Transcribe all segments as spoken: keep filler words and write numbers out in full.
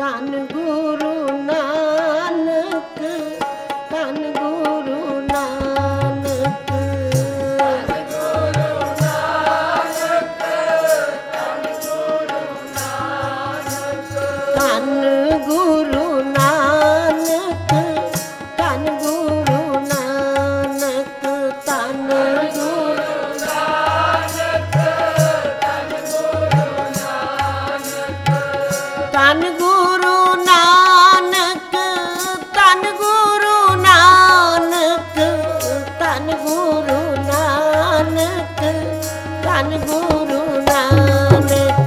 ਧੰਨ ਗੁਰੂ ਨਾਨਕ, ਧੰਨ ਗੁਰੂ ਨਾਨਕ, ਧੰਨ ਗੁਰੂ ਨਾਨਕ, ਧੰਨ ਗੁਰੂ ਨਾਨਕ, ਧੰਨ ਗੁਰੂ ਨਾਨਕ, ਧੰਨ ਗੁਰੂ ਨਾਨਕ, ਧੰਨ ਗੁਰੂ ਨਾਨਕ, ਧੰਨ ਗੁਰੂ ਨਾਨਕ, ਧੰਨ ਗੁਰੂ ਨਾਨਕ, ਧੰਨ ਗੁਰੂ ਨਾਨਕ, ਧੰਨ ਗੁਰੂ ਨਾਨਕ, ਧੰਨ ਗੁਰੂ ਨਾਨਕ,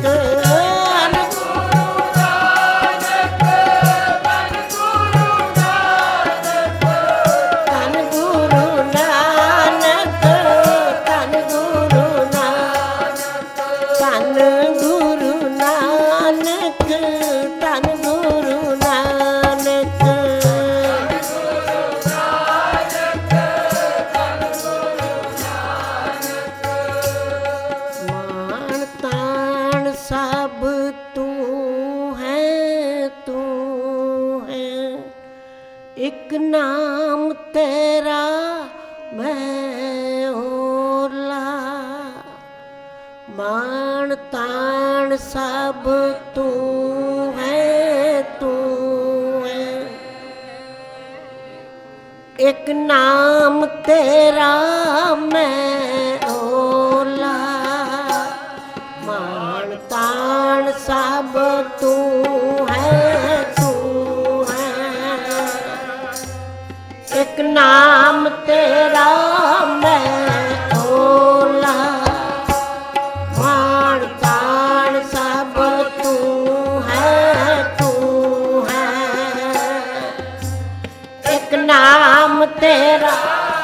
सब तू है, तू है, एक नाम तेरा मैं ओला, मान तान सब तू है, तू है, एक नाम तेरा मैं ओला, मान तान सब तू है, तू है, एक नाम तेरा मैं ओला, मान तान सब तू है, तू है, एक नाम तेरा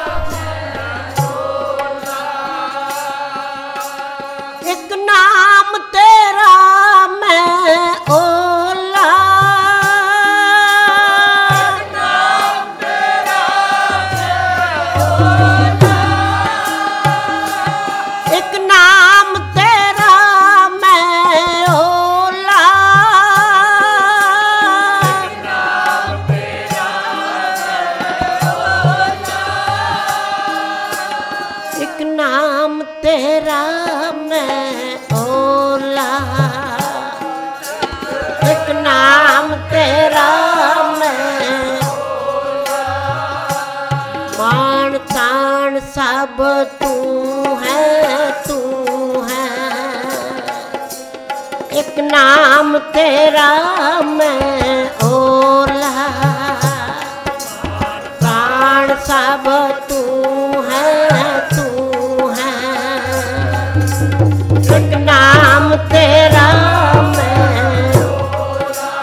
एक नाम तेरा मैं ओला, एक नाम तेरा मैं ओला, एक नाम तेरा मैं ओला, एक नाम तेरा मैं ओला, मान तान सब तू है, तू है, एक नाम तेरा मैं ओला, तान सब तू है, तू है, एक नाम तेरा मैं ओला,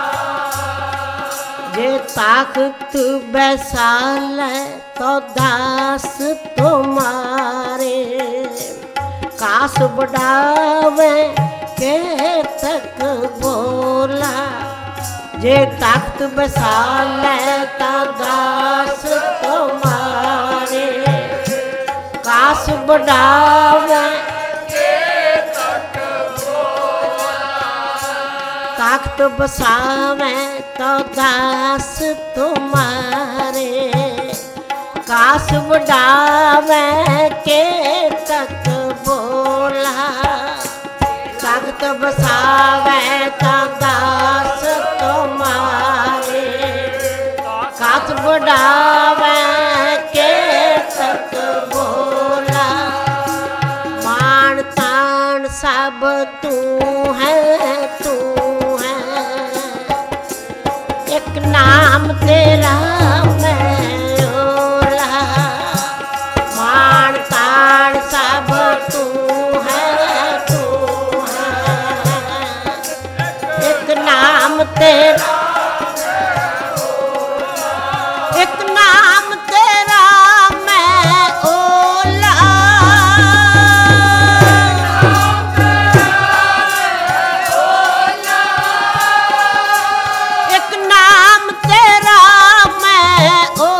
जे ताकत बैसाले तो दास तुम्हारे, कास बढ़ावे के तक बोला, जे ताकत बैसाले तो दास तुम्हारे, कास बढ़ावे ताकत बसावे तो दास तुम्हारे, कास बढ़ावे के तक बोला, ताकत बसावे तो दास तुम्हारे, कास बढ़ावे के तक बोला, मान तान सब तू है, तू है, एक नाम तेरा मैं ओला, मान तान सब तू है, तू है, एक नाम तेरा, एक नाम तेरा मैं ओला, एक नाम तेरा मैं ओला,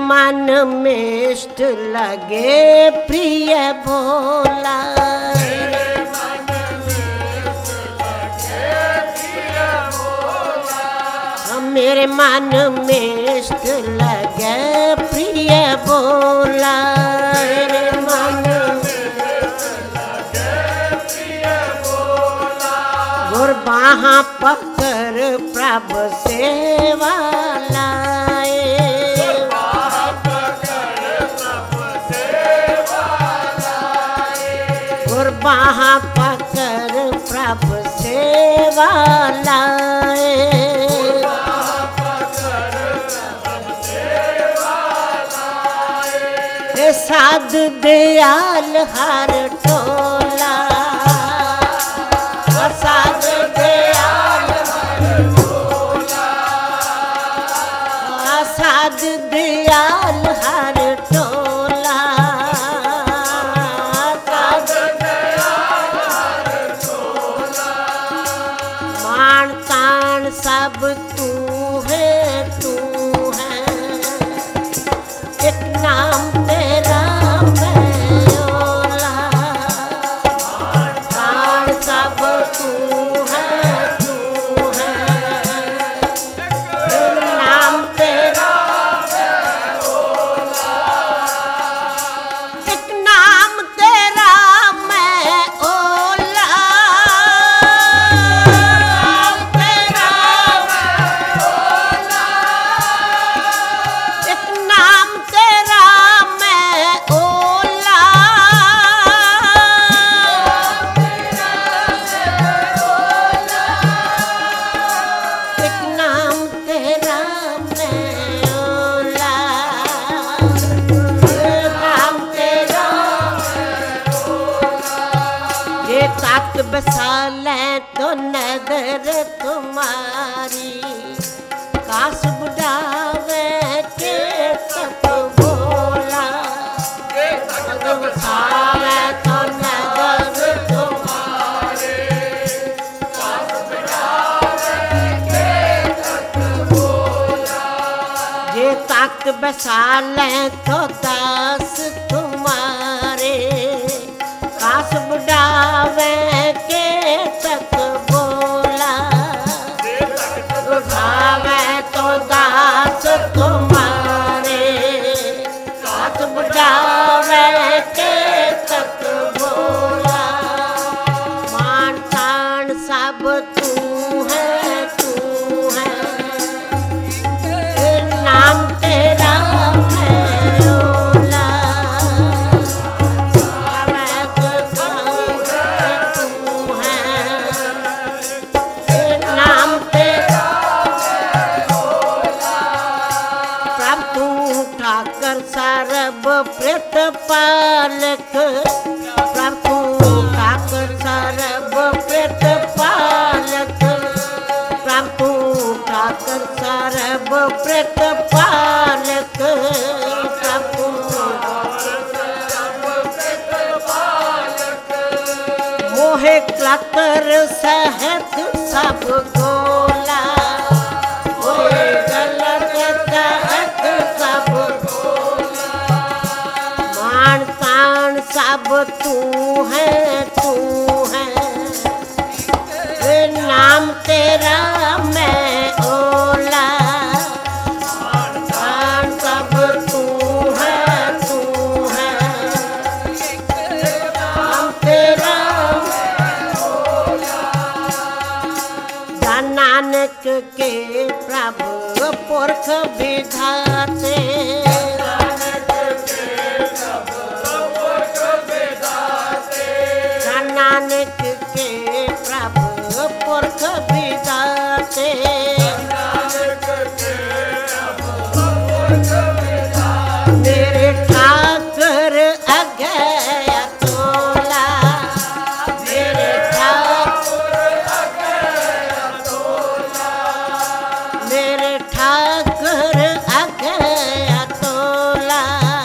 मन में इष्ट लगे प्रिय भोला। मेरे मन में इष्ट लगे प्रिय भोला। मेरे मन गुर बाहाँ पकड़ प्रभु सेवा लाए। गुर बाहाँ पकड़ प्रभु सेवा लाए। साधु दयाल हर टोला। साधु दयाल हर टोला। साधु दयाल हर टोला। साधु दयाल हर टोला। मान तान सब तू है, तू है। एक नाम तेरा मैं ओला। प्राण सब तू है, तू है। एक नाम तेरा मैं ओला। एक नाम तेरा मैं ओला। नाम तेरा मैं ओला। एक नाम तेरा मैं ओला। एक नाम तेरा मैं ओला। एक नाम तेरा ये ताक बसाले तो नजर तुम्हारी। काश बुढ़ावे के तक बोला। बसाले तो नजर तुम्हारी। काश बुढ़ावे के तक बोला। ये ताक बसाले तो दास तुम्हारे। काश बुढ़ावे के तक बोला। बुढ़ावे तो दास तुम्हारे। काश बुढ़ावे के तक बोला। मान तान सब तू है, तू है। नाम तेरा मैं ओला। मैं तो तू है। नाम तेरा प्रभु तू ठाकर सर्व प्रेत पालक। प्रभु तू ठाकर सर्व प्रेत पालक। प्रभु तू ठाकर सर्व प्रेत पालक। प्रभु मोहे क्लकर सहत सब गोला। मोहे गलत सहत सब गोला। मान तान सब तू है, तू है। ये नाम तेरा मैं ओला। तान सब तू है, तू है। नाम तेरा नानक के प्रभु पुरख विधाते। नानक के प्रभु पुरख विधाते। मेरे ठाकुर अगय तोला। मेरे ठाकुर अगय तोला। मेरे ठाकुर अगय तोला।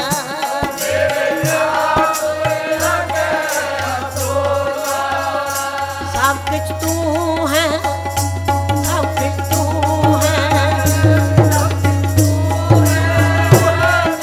सब कुछ तू है, सब कुछ तू है।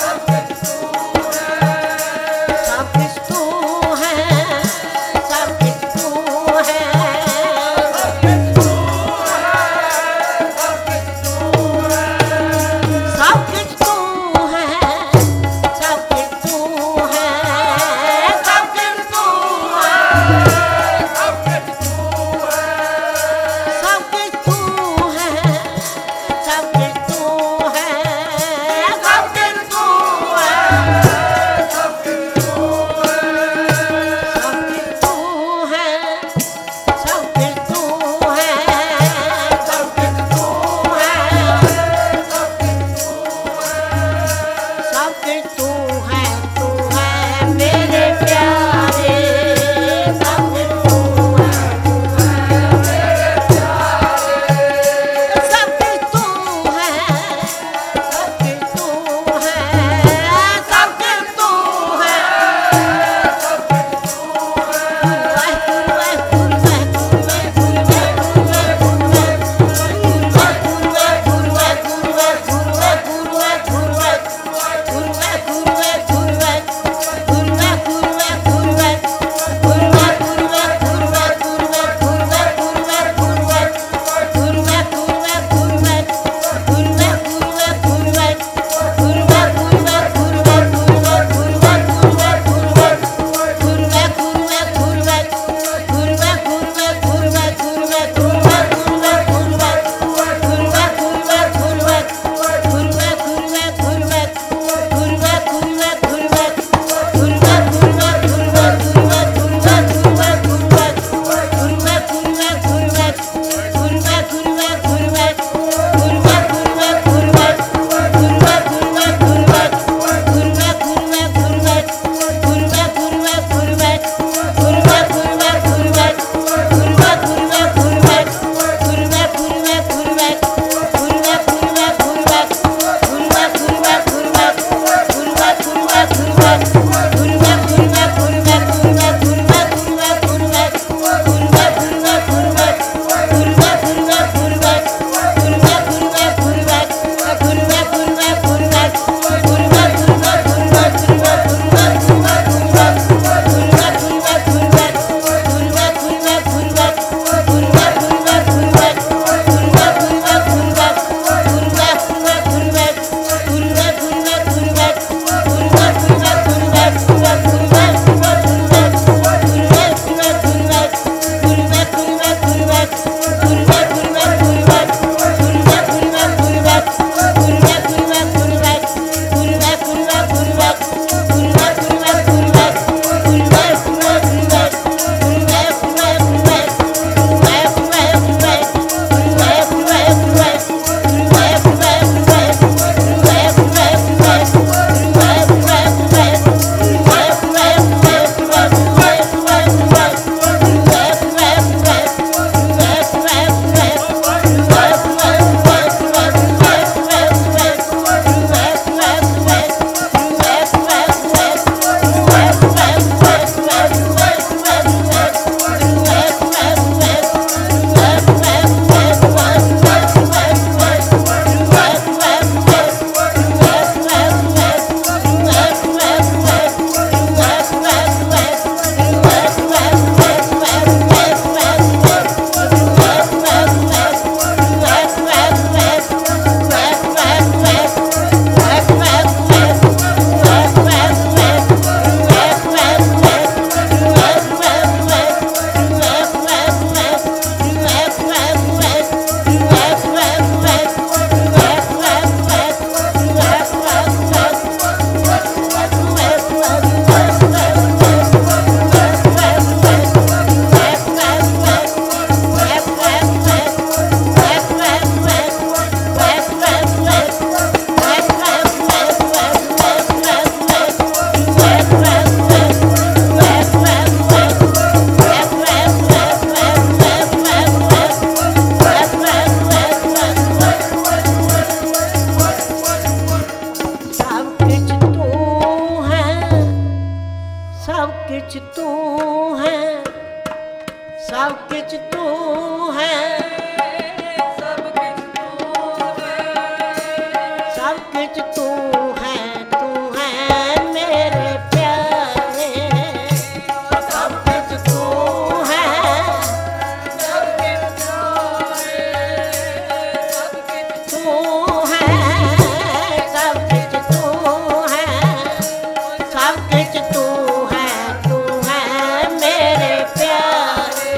किच तू है, सब किच तू है, सब किच तू है, तू है मेरे प्यारे। सब किच तू है, सब किच तू है, सब किच तू है, सब किच तू है, सब किच तू है, तू है मेरे प्यारे।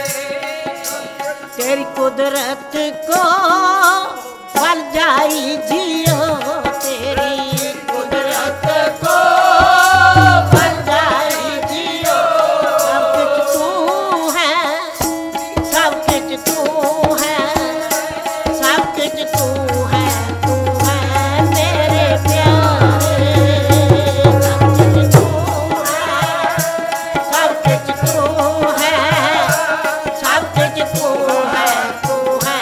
तेरी कुदरत को बल जाई जियो, तेरी कुदरत को बल जाई जियो। सब कुछ तू है, सब कुछ तू है, सब कुछ तू है, तू है मेरे प्यारे। सब कुछ तू है, सब कुछ तू है, सब कुछ तू है, तू है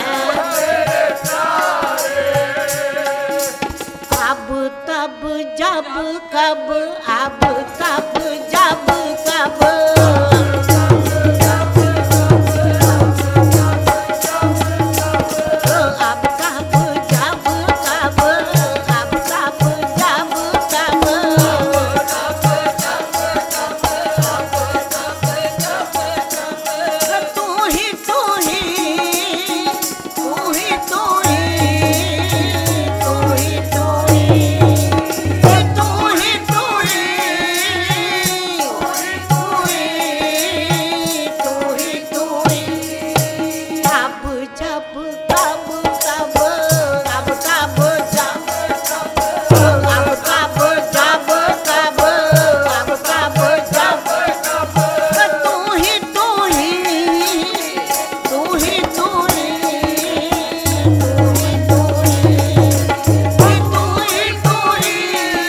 अब तब जब कब, अब तब जब कब, अब कब जब कब, अब तब जब कब, तू ही तू ही, तू ही तू ही, तू ही तू ही, तू ही तू ही, तू ही तू ही, तू ही अब जब कब कब, अब कब जब अब कब जब कब, अब कब जब तू ही तू ही, तू ही तू ही, तू ही तू ही, तू ही तू ही,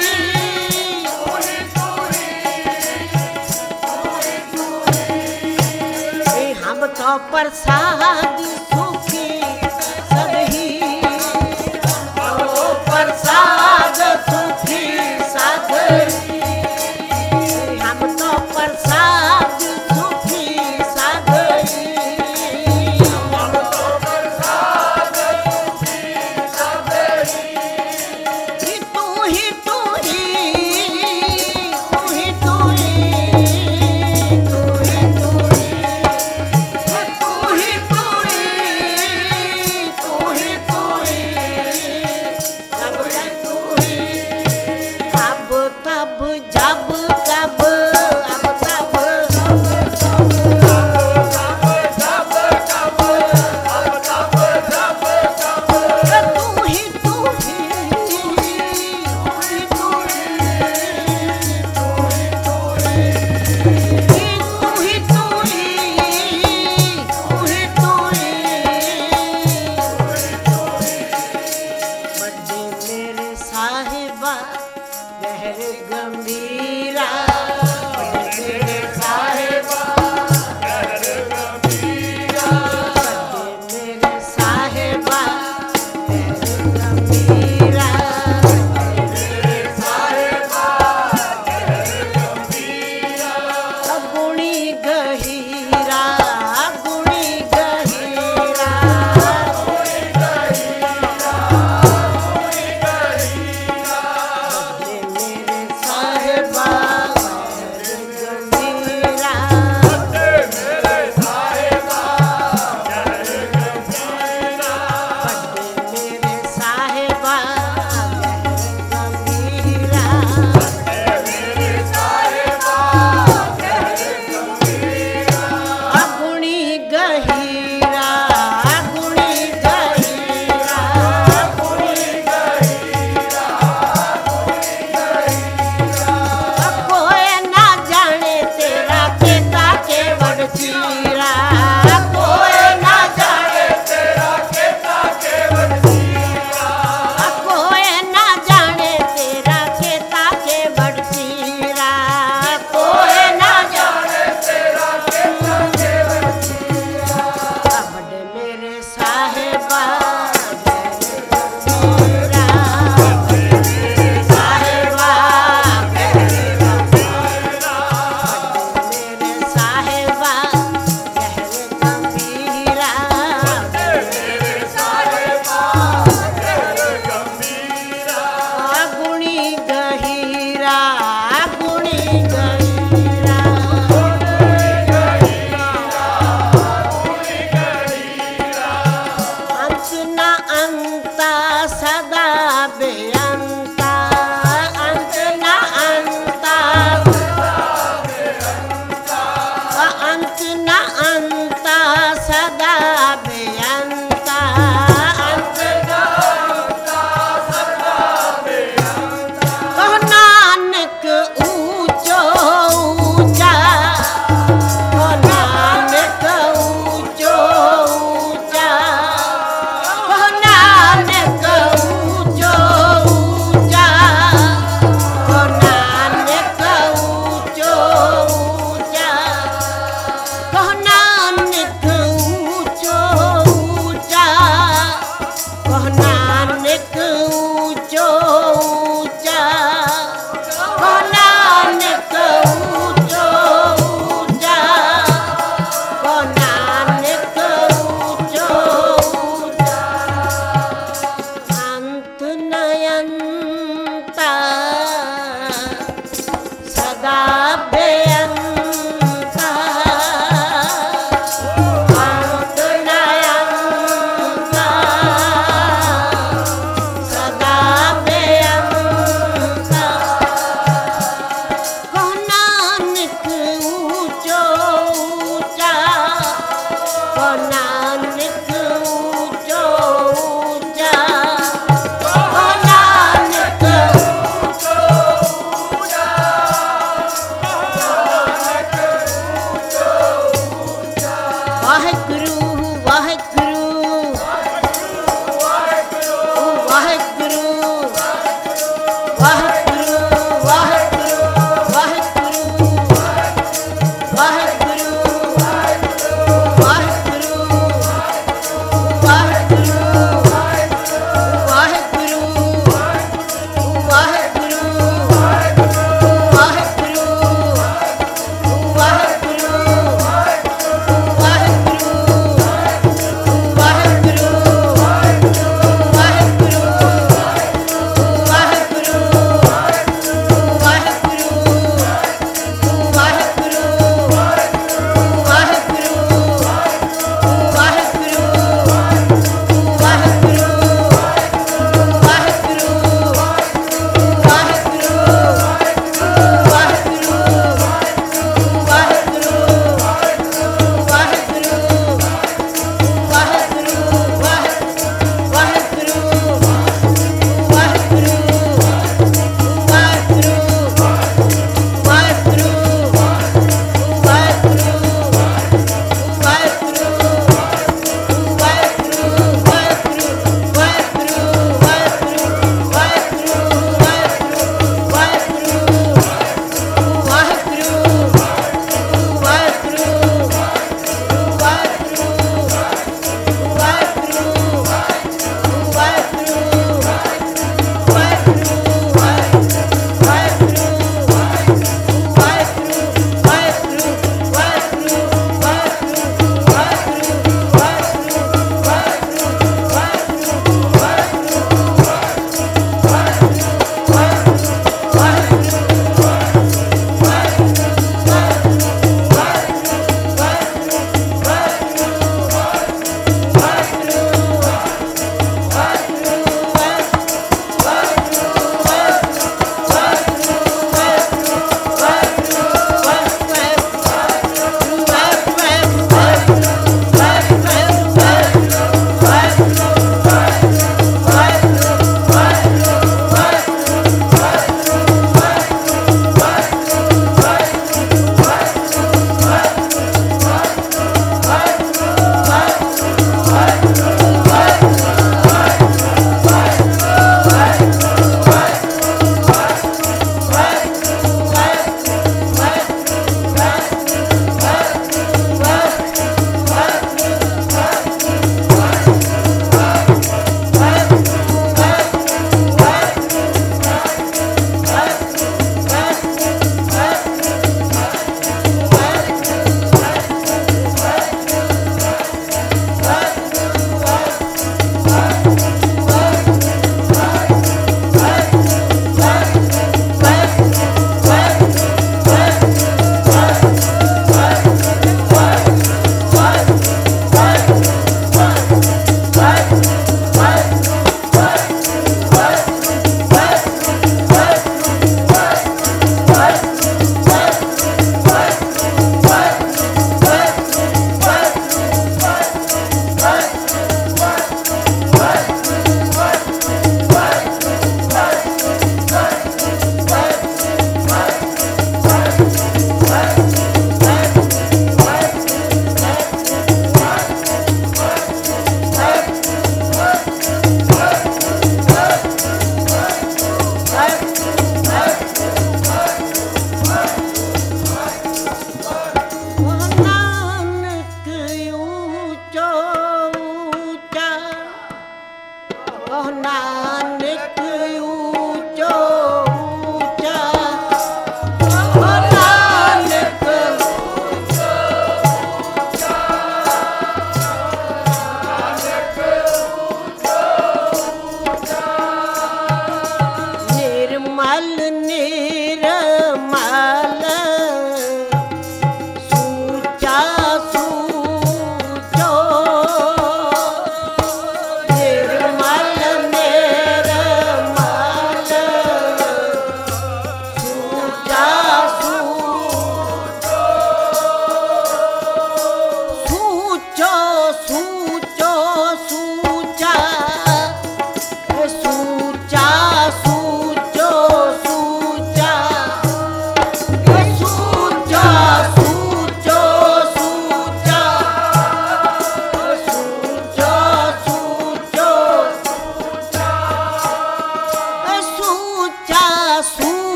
हम तो प्रसाद सुखी सदही, ओ प्रसाद सुखी सदही, हम तो प्रसाद सुखी सदही, हम तो प्रसाद सुखी सदही। तू ही तू ही, तू ही तू ही, तू ही तू ही, तू ही तू ही, ਕਹੋ ਨਾਨਕ ਊਚੋ ਊਚਾ ਕਹੋ ਨਾਨਕ ਵਾਹਿਗੁਰੂ ਵਾਹਿਗੁਰੂ ਵਾਹਿਗੁਰੂ ਵਾਹਿਗੁਰੂ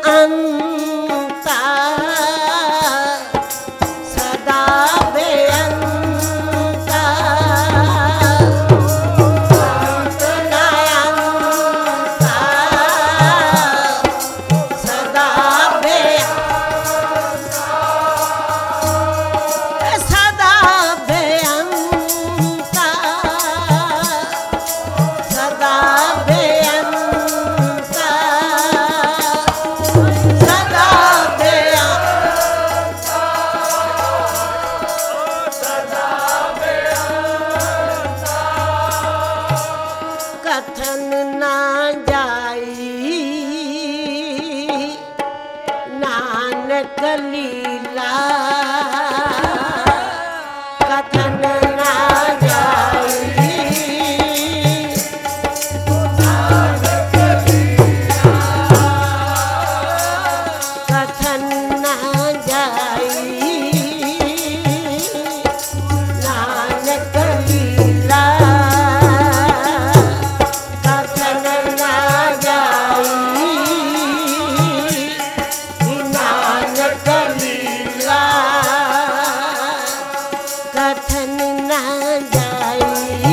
बेअंता सदा बेअंता अंत न अंता सदा बेअंता सदा बेअंता सदा बेअंता सदा बेअंता कथन ना जाई नानक लीला कथन ना जाई कथन ना जाई नानक लीला कथन ना जाई नानक लीला कथन ना जाई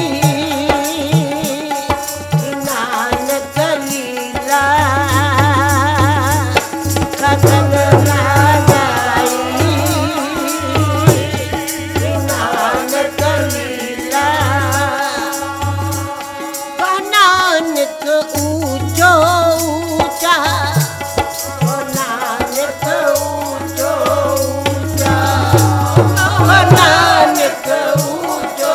नानक लीला कथन ना जाई नानक लीला नानक ऊंचो ऊंचा नानक ऊंचो ऊंचा नानक ऊंचो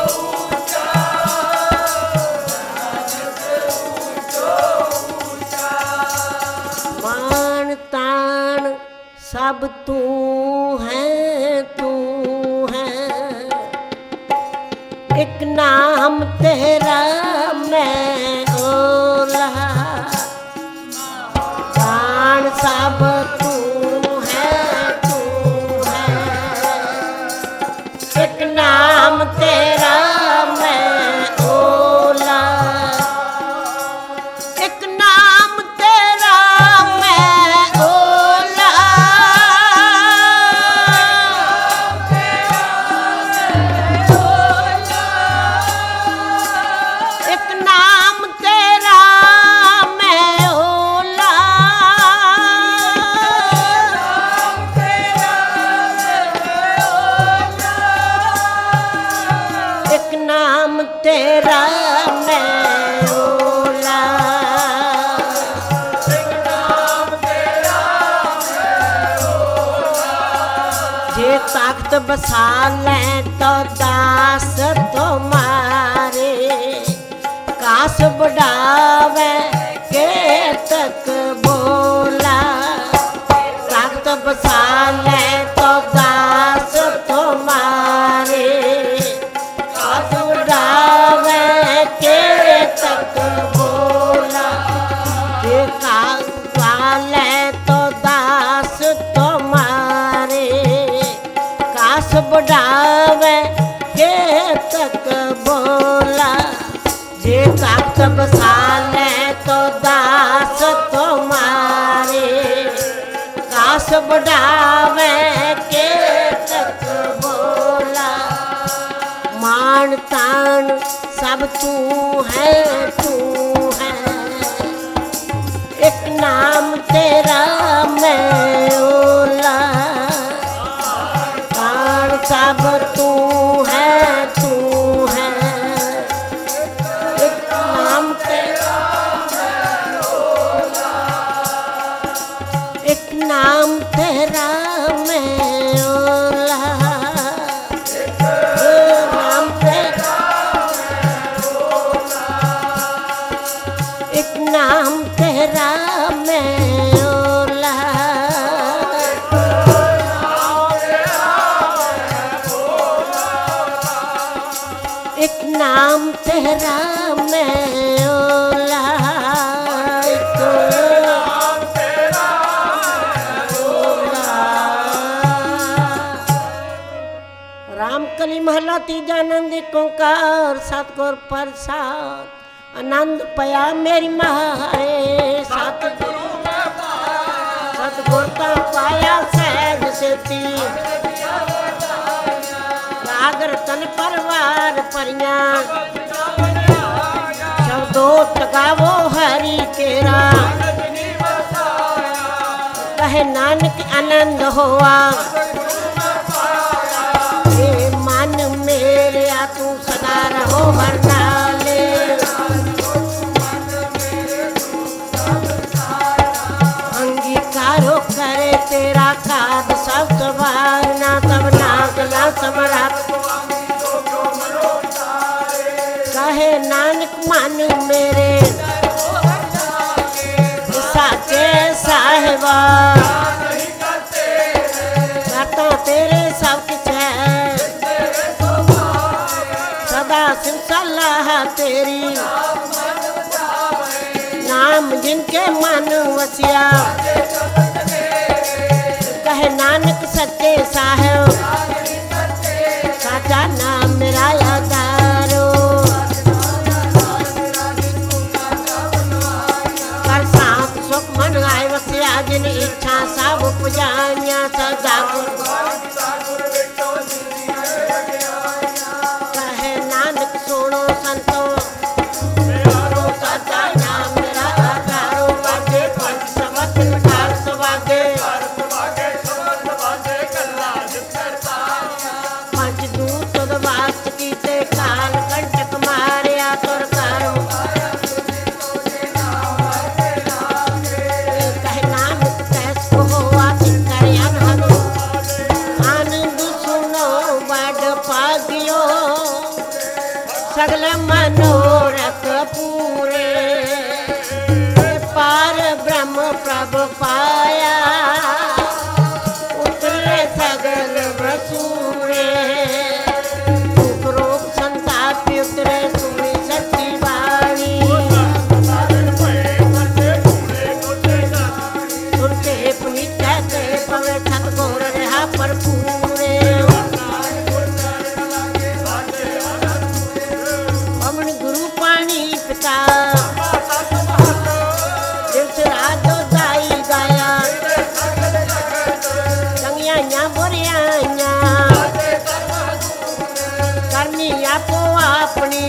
मान तान सब तू है तू है एक नाम तेरा मैं ओला तान सब तू है तू है एक नाम तेरा मैं ओला एक नाम तेरा मैं ओला एक नाम तेरा मैं ओला एक नाम तेरा मैं ओला जे ताकत बसा ले तो दास तुम्हारे कास बढ़ावे के तक बोला ताकत बसा ले तो दास तुम्हारे कास बढ़ावे के तक बोला जे कास वाले तो दास तुम्हारे कास बढ़ावे के तक बोला जे ताकत बसा ले तो दास तुम्हारे कास बढ़ावे के तक बोला मान तान सब तू है तू है एक नाम तेरा मैं ओला तान सब तू है तू है एक नाम तेरा एक नाम तेरा मैं ओला नाम तेरा एक नाम तेरा मैं ओला एक नाम तेरा मैं ओला एक नाम तेरा रामकली महला तीजा नंद ओंकार सतगुर प्रसाद आनंद पया मेरी महारे सतगुरु ਗੁਰ ਤਾਂ ਪਾਇਆ ਸਹਿਜ ਸੇਤੀ ਰਾਗ ਰਤਨ ਪਰਵਾਰ ਭਰੀਆਂ ਸ਼ਬਦੋ ਟਗਾਵੋ ਹਰੀ ਕੇਰਾ ਕਹੇ ਨਾਨਕ ਆਨੰਦ ਹੋਆ ਏ ਮਨ ਮੇਰਿਆ ਤੂੰ ਸਦਾ ਰਹੋ ਹਰ ਨਾਲੇ अंगीकारो करे तेरा काद सब सवारना तब नागला समरत कहे नानक मन मेरे साचे साहिबा करता तेरे सब कुछ है सदा सिर सलाह तेरी नाम जिनके मन वसिया कहे नानक सच्चे साहिब साचा नाम मेरा यादारो कर सांप सुख मन आए वसिया जिन इच्छा सब पुजानिया सदा कहे नानक सुनो संतो सगल मनोरथ पूरे पार ब्रह्म प्रभ पाया उतरे सगल बसूरे उपरोक्त संताप उतरे सुनी सच्ची वाणी सुनते पुनीत कहते पवे सतगुर रहा पर पूरे गुरु पानी पिता दिवस रात दाई गाया चंगिया बुरिया करनी आपो अपनी